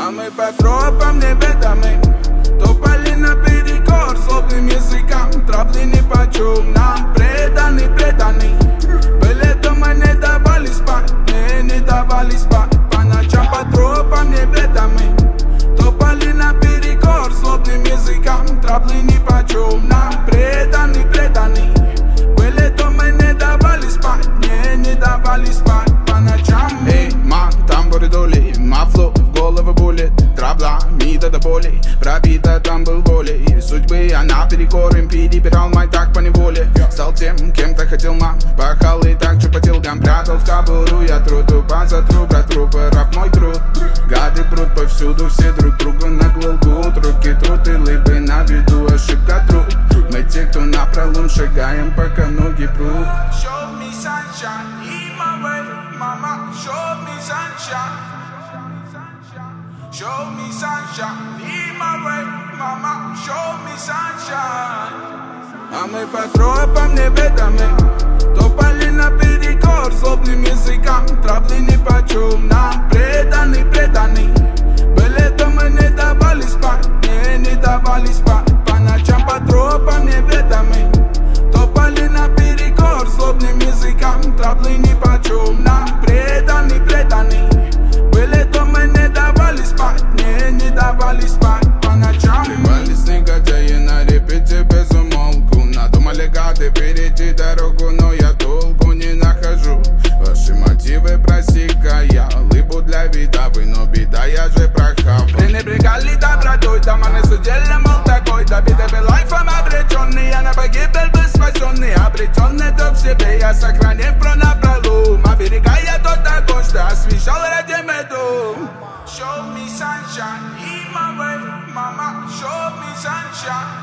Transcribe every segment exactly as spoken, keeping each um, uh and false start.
А мы по тропам неведомым топали наперекор злобным языкам. Тропли нипочем нам преданы, преданы. Были дома, не давали спать, не, не давали спать. По ночам по тропам неведомым топали наперекор злобным языкам. Тропли нипочем нам преданы, преданы. Были дома, не давали спать, не, не давали спать. По ночам. Эй, ман, там буридули, мафло в голову булит. Трабла, мида до боли, пробита там был волей судьбы, она перекором перебирал май так по неволе. Стал тем, кем-то хотел мам, пахал и так же по телгам. Прятал в кобуру я труду, позатру, протру, раб мой труд. Гады прут повсюду, все друг друга на глубу. Руки труд и лыбы на виду, ошибка труд. Мы те, кто напролом шагаем, пока ноги прут. Show me sunshine, in my way, mama, show me sunshine. Show me sunshine, in my way, mama, show me sunshine. А мы по тропам неведомым топали наперекор злобным языкам. Тропли нипочем нам преданы, преданы. Были дома, не давали спать, не, не давали спать. По ночам по тропам неведомым топали наперекор злобным языкам. Тропли нипочем нам преданы, преданы. Были дома, не давали спать, не, не давали спать по ночам. Плевались негодяи на репете без умолку. Надумали гады перейти дорогу, но я толку не нахожу. Ваши мотивы просекая лыбу для вида, вы, но беда, я же прохавал. Пренебрегали добротой, да man is удельно мол такой. Добитый был лайфом обреченный, я на погибель был спасенный. Обретенный то в себе, я сохранив про напролом. Оберегая тот огонь, что освещал ради меду. Show me sunshine, in my way, mama, show me sunshine.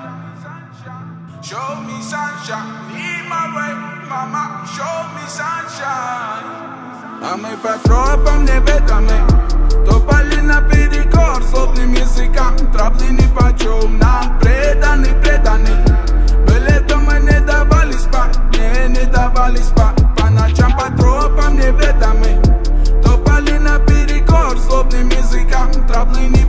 Show me sunshine, in my way, mama, show me sunshine. А мы по тропам неведомым топали наперекор злобным языкам. Тропли нипочем нам преданы, преданы. Были дома, не давали спать, не, не давали спать. По ночам по тропам неведомым топали наперекор злобным языкам. Тропли